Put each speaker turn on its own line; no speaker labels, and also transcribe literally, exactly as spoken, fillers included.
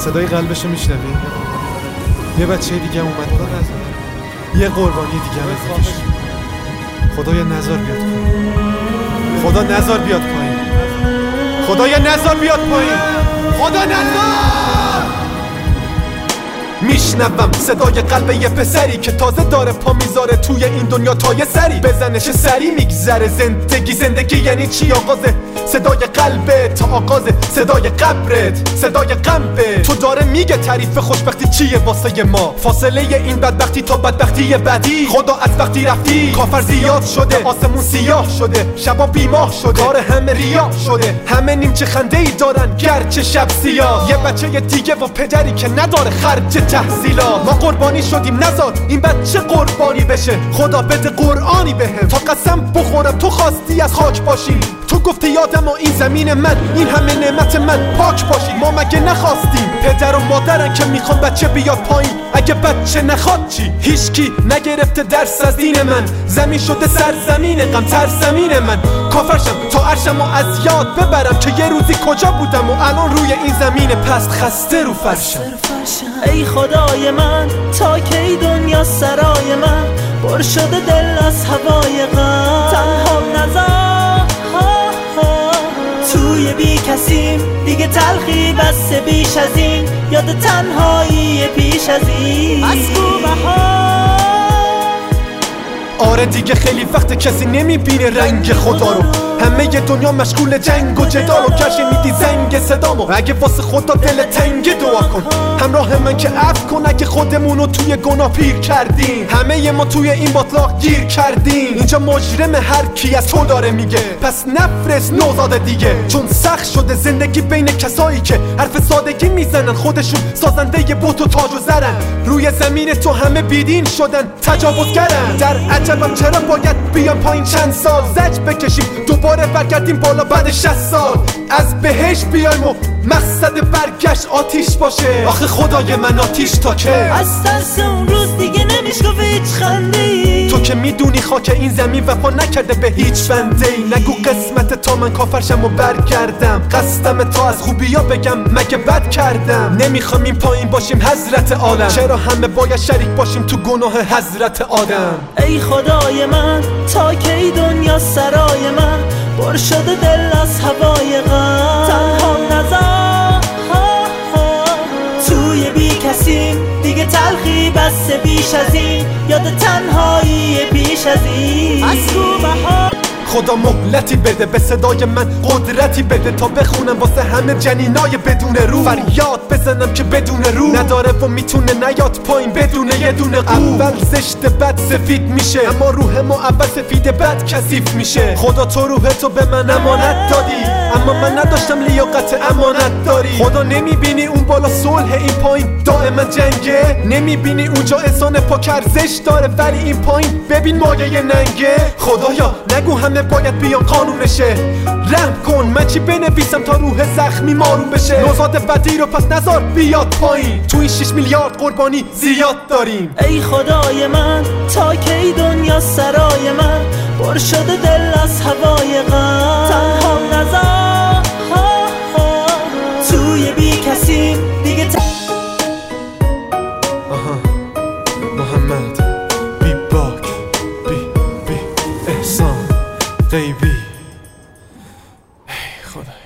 صدای قلبشو میشنوی؟ یه بچه دیگه اومد کار نزد، یه قربانی دیگه هم اضافه شد. خدایا نزار بیاد پایین، خدا نزار بیاد پایین، خدایا نزار بیاد پایین، خدا نزار. میشنوم صدای قلب یه پسری که تازه داره پا میذاره توی این دنیا تا یه سری بزنه. چه سری میگذره زندگی، زندگی یعنی چی آغازه؟ صدای قلبه تا آغازه، صدای قبرت، صدای قلبه. تو داره میگه تعریف خوشبختی چیه واسه ما، فاصله این بدبختی تا بدبختی بعدی. خدا از وقتی رفتی کافر زیاد شده، آسمون سیاه شده، شبا بیماه شده، کار همه ریا شده، همه نیمچه خنده ای دارن گرچه شب سیاه. یه بچه یه دیگه و پدری که نداره خرج تحصیلات. ما قربانی شدیم نزار این بچه قربانی بشه، خدا بده قرآنی بهم تا قسم بخورم تو خواستی از خاک باشیم. تو گفتی یادم و این زمین من، این همه نعمت من پاک باشی. ما مگه نخواستیم؟ پدر و مادرن که میخوان بچه بیاد پایین، اگه بچه نخواد چی؟ هیچکی نگرفته درس از دین من، زمین شده سرزمین غم سرزمین من. کافرشم تا عرشم و از یاد ببرم که یه روزی کجا بودم و الان روی این زمین پست خسته رو فرشم.
ای خدای من تا کی دنیا سرای من، پر شده دل از هوای غم. تنها نذار توی بی کسیم دیگه، تلخی بس بیش از این، یاد تنهایی پیش از این. از تو بهار
آره دیگه خیلی وقت کسی نمیبینه رنگ خدا رو، همه ی دنیا مشغول جنگ و جدال و گرش میدی زنگ صدامو. اگه واسه خدا دل تنگ دعا کن، همراه من که عفو کن اگه خودمونو توی گناه پیر کردیم. همه ی ما توی این باطلاق گیر کردیم، اینجا مجرم هر کی از تو داره میگه، پس نفرست نوزاد دیگه. چون سخت شده زندگی بین کسایی که حرف سادگی میزنن، خودشون سازنده ی بت و تاج و زرن. روی زمین تو همه بیدین شدن تجاوزگرن، در عجبم چرا باید بیان پایین چند سال زج بکشیم دوباره برگردیم بالا بعد شصت سال. از بهش بیایم و مقصد برگشت آتیش باشه. آخه خدای من آتیش تا که؟
از ترس اون روز دیگه نمیشکف هیچ خنده‌ای.
تو که میدونی خاک این زمین وفا نکرده به هیچ بنده ای. نگو قسمت تا من کافرشم و برگردم، قصدم تا از خوبیا بگم مگه بد کردم. نمیخوام این پایین باشیم حضرت عالم، چرا همه باید شریک باشیم تو گناه حضرت آدم.
ای خدای من تا کی دنیا سرای من، پر شده دل از هوای غم. تنها نذار توی بی کسیم دیگه، تلخی بس بیش از این، یاد تنهایی پیش از این. از تو بهار
خدا مهلتی بده به صدای من، قدرتی بده تا بخونم واسه همه جنینای بدون رو. فریاد بزنم که بدون رو نداره و میتونه نیاد پایین بدون یه دونه قو. اول زشت بد سفید میشه، اما روح ما اول سفید بد کثیف میشه. خدا تو روح تو به من امانت دادی، اما من نداشتم لیاقت امانت داری. خدا نمیبینی اون بالا صلح این پایین دائما جنگه؟ نمیبینی اونجا انسان پاک ارزش داره ولی این پایین ببین مایه ننگه؟ خدایا نگو همه باید بیان قانونشه، رحم کن من چی بنویسم تا روح زخمی مارون بشه. نوزاد بدی رو پس نزار بیاد پایین، تو این شش میلیارد قربانی زیاد داریم.
ای خدای من تا کی دنیا سرای من، پر شده دل از هوای غم. تنها نذار توی بی کسیم دیگه ت...
آها محمد بی باک بی بی احسان غیبی. ای خدا.